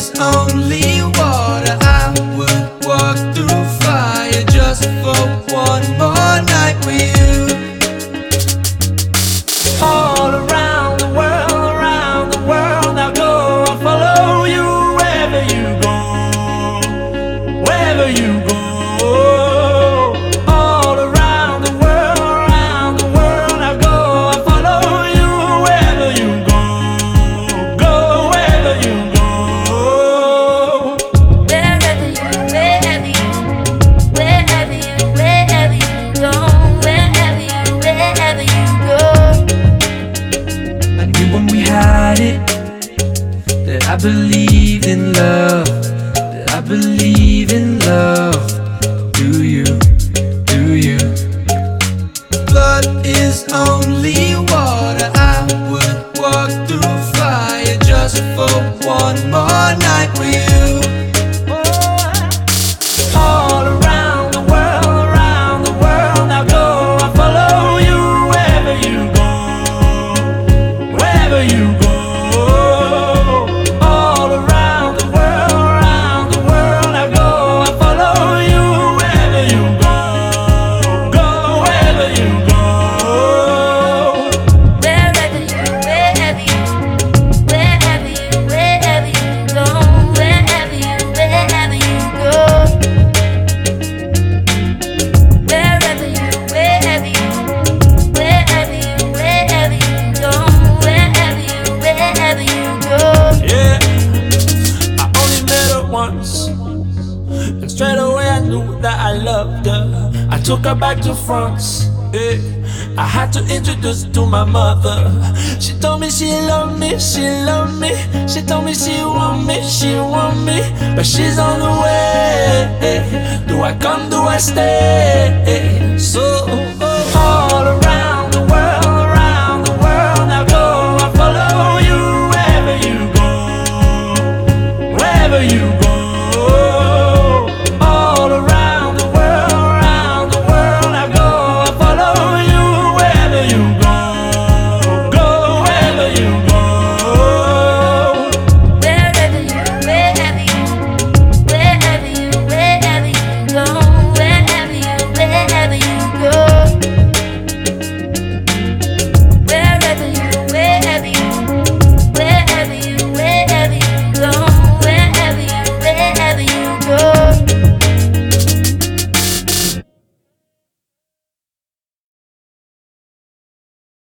is only water. I would walk through fire just for one more night with you. All around the world I'll go. I'll follow you wherever you go, wherever you go. All around the world I'll go. I'll follow you wherever you go, go wherever you go. Wherever you go, wherever you go, wherever you go. I knew when we had it that I believed in love, that I believe in love. Do you, do you? Blood is only water. I would walk through fire just for one more night with you. All around the world I'll go. I'll follow you wherever you go, wherever you go. All around the world I'll go. I'll follow you wherever you go, go wherever you go. Wherever you go, wherever you go, wherever you go. Wherever you go, wherever you go, wherever you go, wherever you go. Yeah, I only met her once, and straight away I knew that I loved her. I took her back to France. Yeah. I had to introduce her to my mother. She told me she loved me, she loved me. She told me she want me, she want me. But she's on the way. Do I come, do I stay? So